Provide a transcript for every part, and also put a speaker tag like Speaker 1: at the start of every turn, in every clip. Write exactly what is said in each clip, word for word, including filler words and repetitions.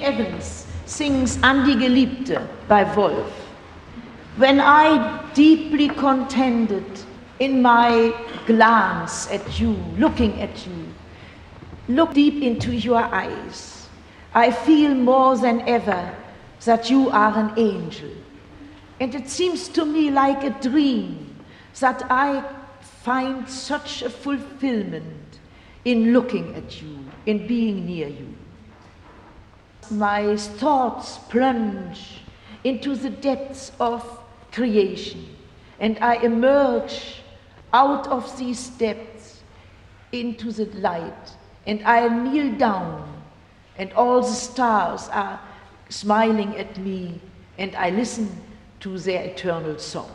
Speaker 1: Evans sings An die Geliebte by Wolf. When I deeply contented in my glance at you, looking at you, look deep into your eyes, I feel more than ever that you are an angel. And it seems to me like a dream that I find such a fulfillment in looking at you, in being near you. My thoughts plunge into the depths of creation, and I emerge out of these depths into the light, and I kneel down, and all the stars are smiling at me, and I listen to their eternal song.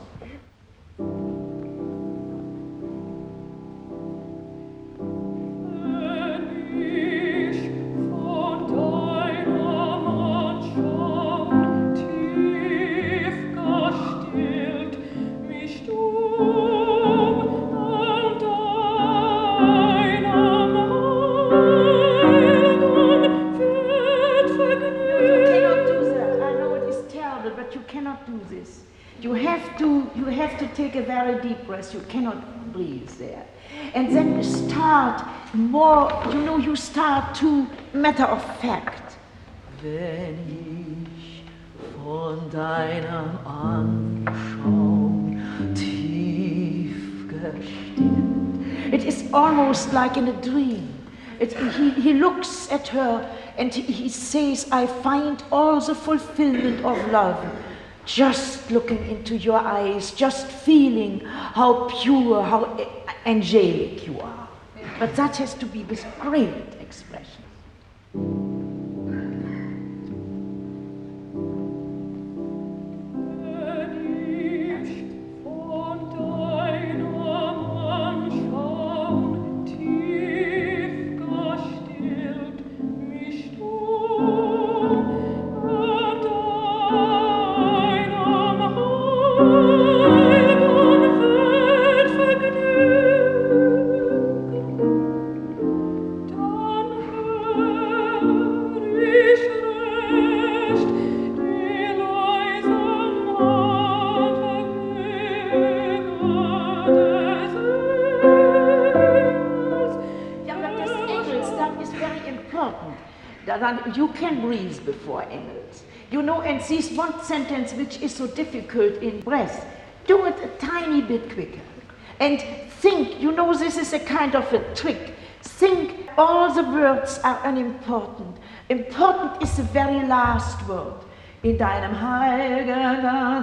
Speaker 1: You have to, you have to take a very deep breath. You cannot breathe there. And then you start more, you know, you start to matter of fact. Wenn ich von deinem Anschauen tief gestimmt. It is almost like in a dream. It, he, he looks at her and he, he says, I find all the fulfillment of love. Just looking into your eyes, just feeling how pure, how angelic you are. But that has to be with great expression. You can breathe before angels. You know, and this one sentence which is so difficult in breath, do it a tiny bit quicker. And think, you know, this is a kind of a trick. Think all the words are unimportant. Important is the very last word. In deinem heiligen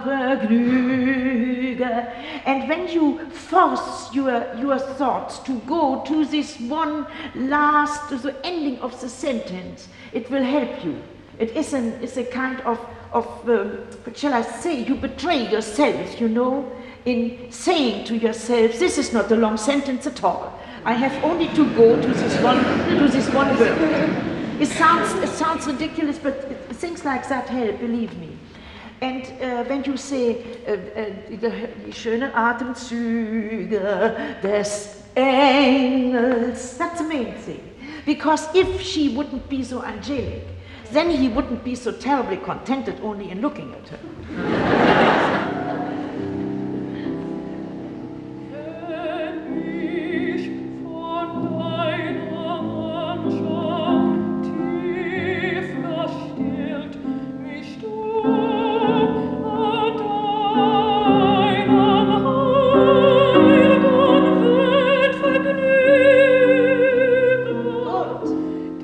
Speaker 1: Vergnügen. And when you force your, your thoughts to go to this one last, to the ending of the sentence, it will help you. It is an, it's a kind of, of um, what shall I say, you betray yourself, you know, in saying to yourself, this is not a long sentence at all. I have only to go to this one, to this one word. It sounds, it sounds ridiculous, but it, things like that help, believe me. And uh, when you say, uh, uh, die schönen Atemzüge des Engels, that's the main thing. Because if she wouldn't be so angelic, then he wouldn't be so terribly contented only in looking at her.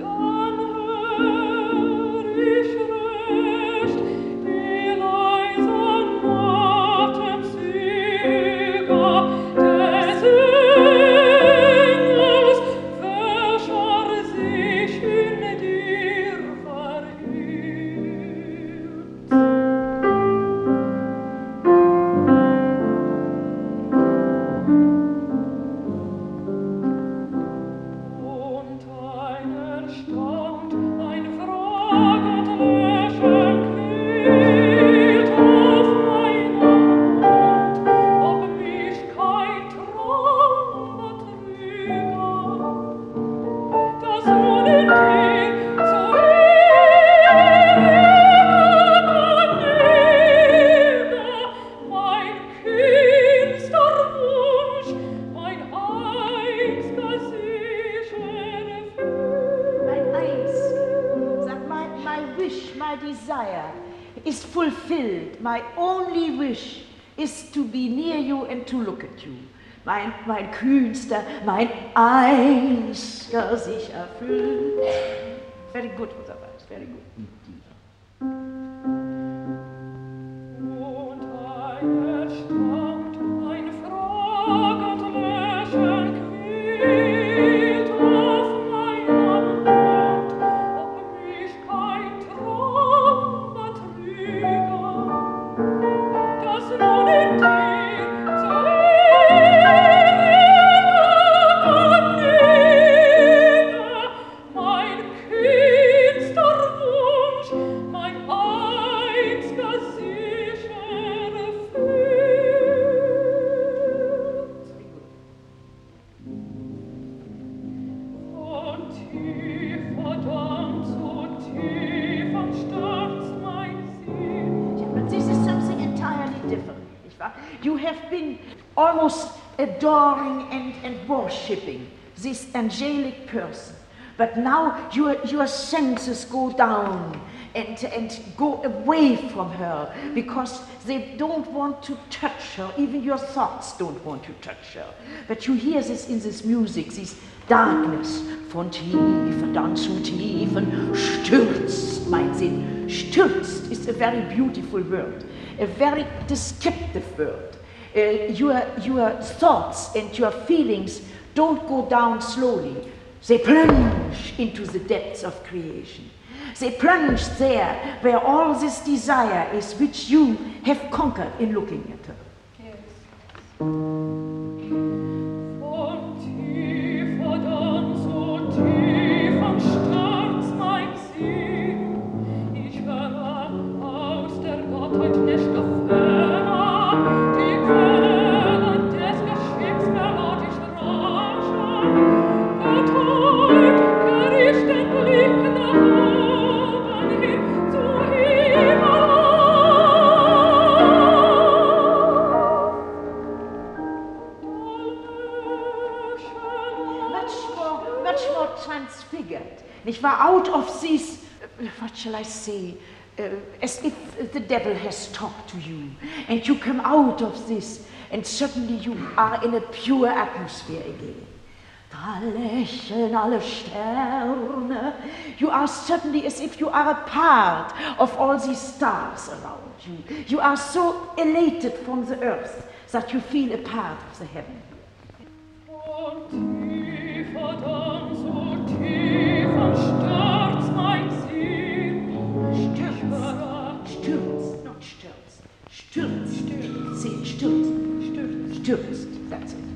Speaker 2: Recht, die Leise
Speaker 1: my desire is fulfilled. My only wish is to be near you and to look at you. Mein, mein kühnster, mein einziger sich erfüllt. Very good, otherwise, very good.
Speaker 2: Und ein erstaunt, ein fragend Lächeln quillt auf meinem Mund, ob mich kein Traum betrüge, dass nun in dir mein kühnster Wunsch, mein einziger sicher erfüllt. Von tiefer Damm zu tiefem stürzt mein Sinn.
Speaker 1: Yeah, but this is something entirely different. nicht wahr? You have been almost adoring and, and worshipping this angelic person. But now your, your senses go down and, and go away from her because they don't want to touch her. Even your thoughts don't want to touch her. But you hear this in this music, this darkness. Von tiefen dann zu tiefen stürzt, mein Sinn. Stürzt is a very beautiful word, a very descriptive word. Uh, your, your thoughts and your feelings don't go down slowly. They plunge into the depths of creation. They plunge there where all this desire is which you have conquered in looking at her.
Speaker 2: Yes. Von tiefer dann zu tiefem stürzt mein Sinn. Ich höre aus der Gottheit nicht ferner die Quellen des Geschicks melodisch rauschen. Betäubt gericht den Blick nach oben hin zu Himmel.
Speaker 1: Much more, much more transfigured. Nicht wahr? Out of this, uh, what shall I say, uh, as if the devil has talked to you, and you come out of this, and suddenly you are in a pure atmosphere again. Da lächeln alle Sterne. You are suddenly as if you are a part of all these stars around you. You are so elated from the earth that you feel a part of the heaven.
Speaker 2: Von tiefer dann zu tiefem stürzt mein Sinn.
Speaker 1: Stürzt, stürzt, not stürzt. Stürzt, stürzt, see, stürzt, stürzt, stürzt, that's it.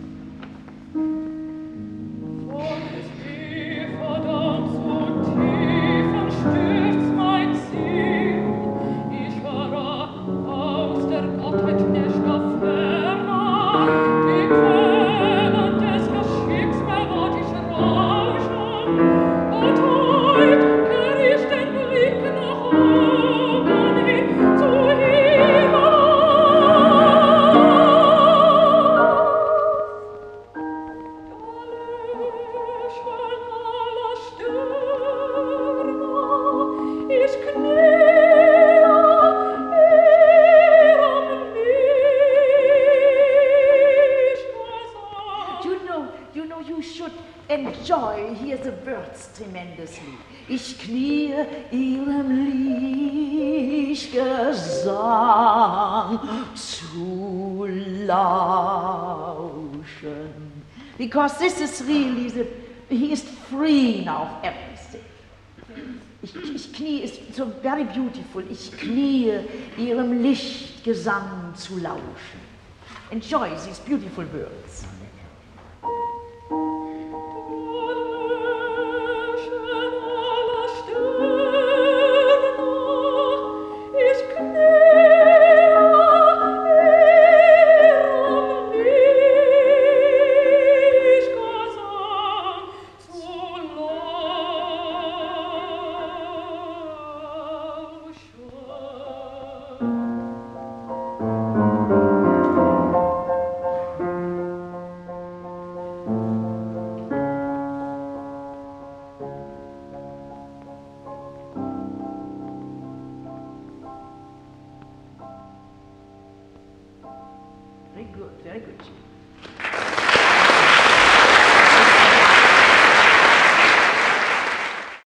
Speaker 2: Von tiefer dann zu tiefem stürzt mein Sinn. Ich höre aus der Gottheit nicht ferner die Quellen des Geschicks melodisch rauschen. Betäubt gericht den Blick nach oben hin zu Himmel. Ich kniee ihrem Lichtgesicht.
Speaker 1: You know, you know, you should enjoy, hear the words tremendously. Ich knie ihrem Lichtgesang zu lauschen. Because this is really the, he is free now of everything. Ich, ich knie ist so very beautiful. Ich knie ihrem Lichtgesang zu lauschen. Enjoy these beautiful words. Very good, very good.